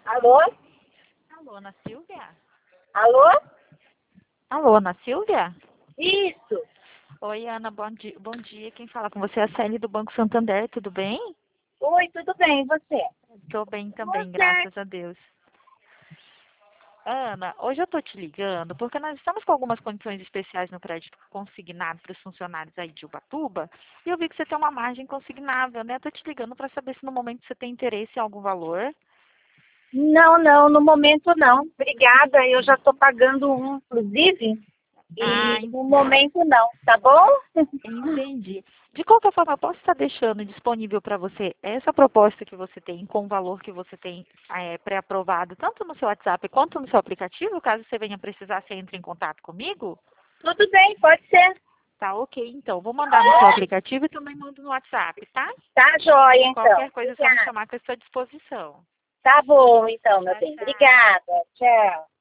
Alô? Alô, Ana Silvia? Alô? Alô, Ana Silvia? Isso. Oi, Ana, bom dia. Bom dia. Quem fala com você é a Célia do Banco Santander, tudo bem? Oi, tudo bem, e você? Tô bem também, Você? graças a Deus. Ana, hoje eu tô te ligando porque nós estamos com algumas condições especiais no crédito consignado para os funcionários aí de Ubatuba e eu vi que você tem uma margem consignável, né? Tô te ligando para saber se no momento você tem interesse em algum valor. Não, não, no momento não. Obrigada, eu já estou pagando um, inclusive, Ah, e no momento não, tá bom? entendi. De qualquer forma, eu posso estar deixando disponível para você essa proposta que você tem, com o valor que você tem pré-aprovado, tanto no seu WhatsApp quanto no seu aplicativo, caso você venha precisar, você entre em contato comigo? Tudo bem, pode ser. Tá ok, então. Vou mandar no seu aplicativo e também mando no WhatsApp, tá? Tá joia, então. Qualquer coisa é só me Obrigada. chamar que eu estou à disposição. Tá bom, então, meu Tchau, bem. tchau. Obrigada. Tchau.